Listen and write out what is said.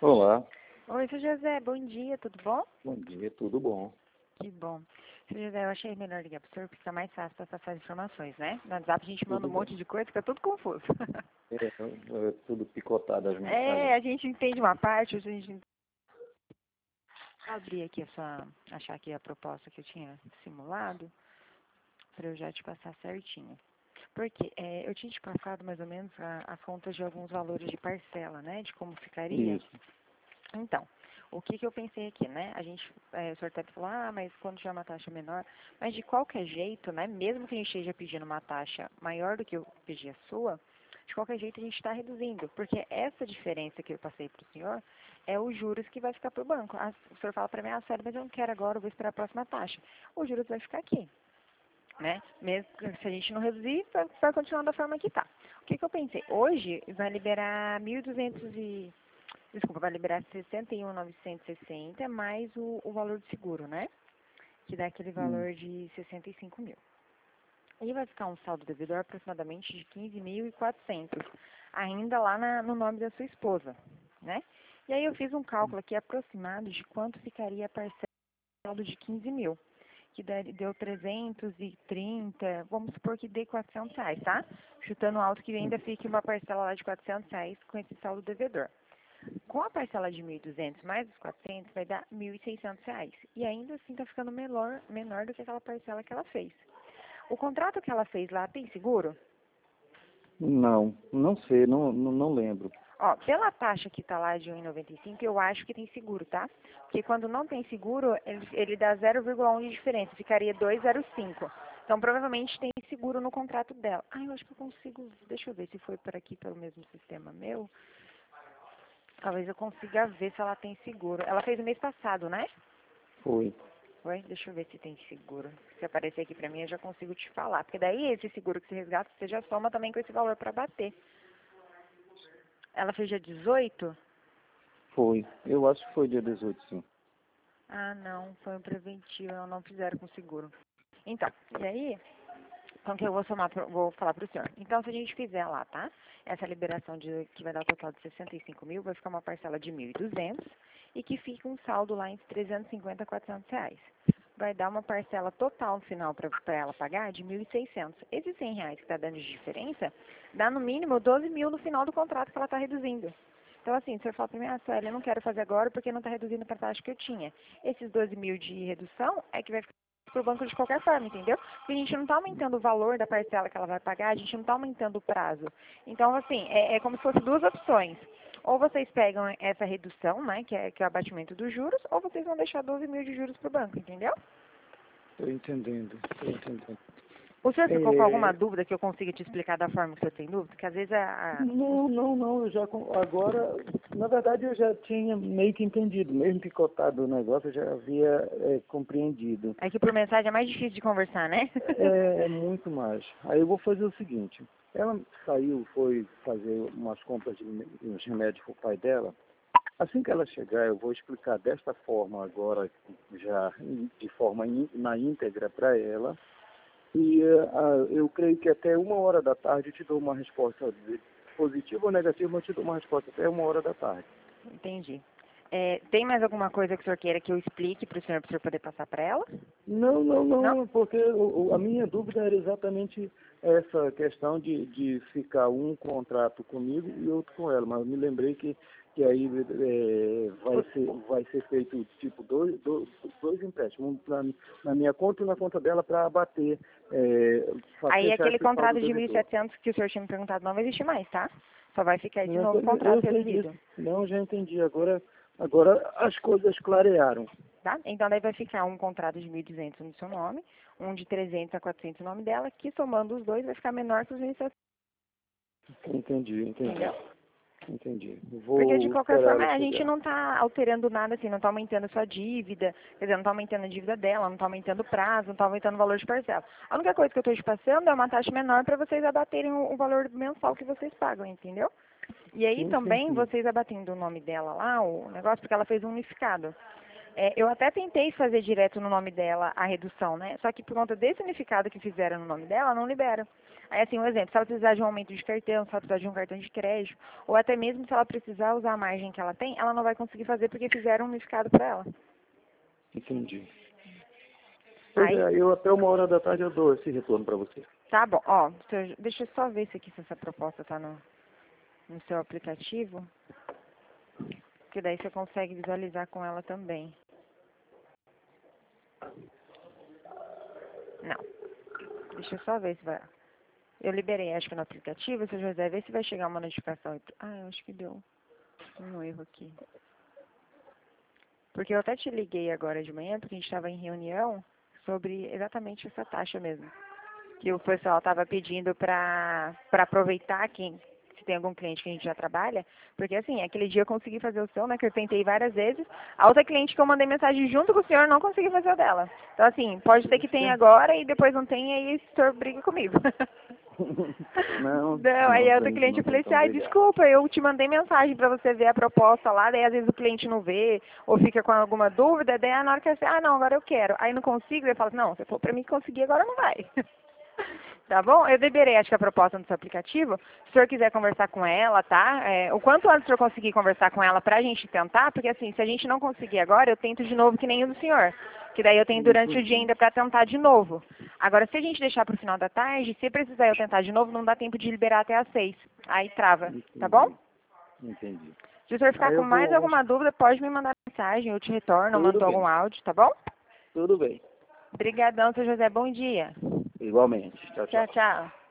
Olá, Oi, seu José, bom dia, tudo bom? bom dia, tudo bom? Que bom. Seu José, eu achei melhor ligar pro senhor, porque fica mais fácil passar essas informações, né? No WhatsApp a gente manda Tudo um bem. monte de coisa, fica tudo confuso. Tudo picotado as É, mensagens. a gente entende uma parte, a gente... Abrir aqui achar aqui a proposta que eu tinha simulado, para eu já te passar certinho. Porque eu tinha te passado mais ou menos as contas de alguns valores de parcela, né? De como ficaria. Isso. Então, o que eu pensei aqui, né? O senhor até falou, mas quando tiver uma taxa menor, mas de qualquer jeito, né? Mesmo que a gente esteja pedindo uma taxa maior do que eu pedi a sua, de qualquer jeito a gente está reduzindo, porque essa diferença que eu passei para o senhor é os juros que vai ficar para o banco. O senhor fala para mim, sério, mas eu não quero agora, eu vou esperar a próxima taxa. Os juros vai ficar aqui, né? Mesmo se a gente não reduzir, vai continuar da forma que está. O que eu pensei? Hoje vai liberar 1.200 Desculpa, vai liberar 61.960 mais o valor do seguro, né? Que dá aquele Hum. valor de 65 mil. E vai ficar um saldo devedor aproximadamente de 15.400, ainda lá no nome da sua esposa, né? E aí eu fiz um cálculo aqui aproximado de quanto ficaria a parcela de 15 mil, que deu 330, vamos supor que dê R$ 400, tá? Chutando alto que ainda fique uma parcela lá de R$ 400 com esse saldo devedor. Com a parcela de 1.200 mais os 400, vai dar R$ 1.600. E ainda assim está ficando menor do que aquela parcela que ela fez. O contrato que ela fez lá tem seguro? Não sei, não lembro. Ó, pela taxa que está lá de 1,95, eu acho que tem seguro, tá? Porque quando não tem seguro, ele dá 0,1 de diferença, ficaria 2,05. Então, provavelmente tem seguro no contrato dela. Eu acho que eu consigo, deixa eu ver se foi por aqui pelo mesmo sistema meu. Talvez eu consiga ver se ela tem seguro. Ela fez o mês passado, né? Foi. Oi, deixa eu ver se tem seguro. Se aparecer aqui pra mim, eu já consigo te falar. Porque daí esse seguro que você resgata, você já soma também com esse valor pra bater. Ela fez dia 18? Foi. Eu acho que foi dia 18, sim. Não, foi um preventivo, não fizeram com seguro. Então, e aí, então que eu vou vou falar pro senhor. Então, se a gente fizer lá, tá? Essa liberação que vai dar o total de 65 mil, vai ficar uma parcela de 1.200 e que fica um saldo lá entre 350 a R$ 400. Vai dar uma parcela total no final para ela pagar de 1.600. Esses R$ 100 que está dando de diferença, dá no mínimo 12 mil no final do contrato que ela está reduzindo. Então, assim, o senhor fala para mim, Sueli, eu não quero fazer agora porque não está reduzindo para a taxa que eu tinha. Esses 12 mil de redução é que vai ficar para o banco de qualquer forma, entendeu? Porque a gente não está aumentando o valor da parcela que ela vai pagar, a gente não está aumentando o prazo. Então, assim, é como se fossem duas opções. Ou vocês pegam essa redução, né, que é o abatimento dos juros, ou vocês vão deixar 12 mil de juros para o banco, entendeu? Estou entendendo, estou entendendo. O senhor ficou com alguma É, dúvida que eu consiga te explicar da forma que o senhor tem dúvida? Porque às vezes não, agora, na verdade eu já tinha meio que entendido, mesmo picotado o negócio, eu já havia compreendido. é que por mensagem é mais difícil de conversar, né? É muito mais. Aí eu vou fazer o seguinte, ela saiu, foi fazer umas compras de uns remédios para o pai dela. Assim que ela chegar, eu vou explicar desta forma agora, já de forma na íntegra para ela. E eu creio que até 1 hora da tarde eu te dou uma resposta positiva ou negativa, eu te dou uma resposta até 1 hora da tarde. Entendi. Tem mais alguma coisa que o senhor queira que eu explique para o senhor poder passar para ela? Não? Não, porque a minha dúvida era exatamente essa questão de ficar um contrato comigo e outro com ela, mas eu me lembrei que aí vai ser feito tipo dois empréstimos, um na minha conta e na conta dela para abater, para Aí fechar aquele esse saldo contrato de devedor. 1.700 que o senhor tinha me perguntado não vai existir mais, tá? Só vai ficar de Não, novo o eu contrato sei disso. reduzido, Não, já entendi. Agora as coisas clarearam. tá? Então daí vai ficar um contrato de 1.200 no seu nome, um de 300 a 400 no nome dela, que somando os dois vai ficar menor que os 1.700, Entendi. entendeu? Entendi. Porque de Vou qualquer esperar forma ela a gente chegar. não está alterando nada, assim, não está aumentando a sua dívida, quer dizer, não está aumentando a dívida dela, não está aumentando o prazo, não está aumentando o valor de parcela. A única coisa que eu estou te passando é uma taxa menor para vocês abaterem o valor mensal que vocês pagam, entendeu? E aí Sim, sim, também sim. vocês abatendo o nome dela lá, o negócio, porque ela fez um unificado. Eu até tentei fazer direto no nome dela a redução, né? Só que por conta desse unificado que fizeram no nome dela, não libera. Aí, assim, um exemplo, se ela precisar de um aumento de cartão, se ela precisar de um cartão de crédito, ou até mesmo se ela precisar usar a margem que ela tem, ela não vai conseguir fazer porque fizeram um unificado para ela. Entendi. Pois Aí, é, eu até 1h da tarde eu dou esse retorno para você. tá bom. Ó, deixa eu só ver se essa proposta tá no seu aplicativo, que daí você consegue visualizar com ela também. Não. Deixa eu só ver se vai. Eu liberei, acho que no aplicativo, seu José, vê se vai chegar uma notificação. Eu acho que deu um erro aqui. Porque eu até te liguei agora de manhã, porque a gente estava em reunião sobre exatamente essa taxa mesmo. Que o pessoal estava pedindo para aproveitar se tem algum cliente que a gente já trabalha, porque assim, aquele dia eu consegui fazer o seu, né, que eu tentei várias vezes, a outra cliente que eu mandei mensagem junto com o senhor não consegui fazer o dela. Então assim, pode ser que tenha agora e depois não tenha e o senhor briga comigo. Não, Não, aí a outra cliente eu não tem falei assim, como brigar. desculpa, eu te mandei mensagem para você ver a proposta lá, daí às vezes o cliente não vê, ou fica com alguma dúvida, daí na hora que você, não, agora eu quero. Aí não consigo, eu falo, não, você falou para mim conseguir, agora não vai. Tá bom? Eu liberei, acho que a proposta no seu aplicativo. Se o senhor quiser conversar com ela, tá? O quanto antes o senhor conseguir conversar com ela pra gente tentar, porque assim, se a gente não conseguir agora, eu tento de novo que nem o do senhor. Que daí eu tenho durante o dia ainda pra tentar de novo. Agora, se a gente deixar pro final da tarde, se precisar eu tentar de novo, não dá tempo de liberar até às 6. Aí trava, tá bom? Entendi. Se o senhor ficar Aí com eu mais vou. alguma dúvida, pode me mandar mensagem, eu te retorno, eu Tudo mando algum bem, áudio, tá bom? tudo bem. Obrigadão, seu José. Bom dia. Igualmente. Tchau, Tchau, tchau. tchau.